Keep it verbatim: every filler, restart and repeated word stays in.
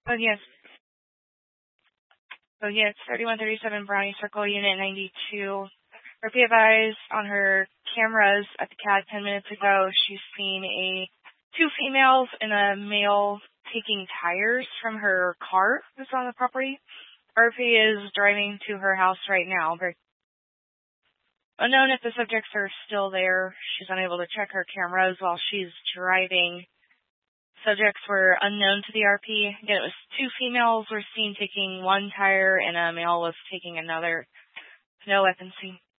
Oh, yes. Oh, yes, thirty-one thirty-seven Brownie Circle, Unit ninety-two. R P advised on her cameras at the C A D ten minutes ago, she's seen a two females and a male taking tires from her car that's on the property. R P is driving to her house right now. Very unknown if the subjects are still there. She's unable to check her cameras while she's driving. Subjects were unknown to the R P. Again, it was two females were seen taking one tire and a male was taking another. No weapons seen.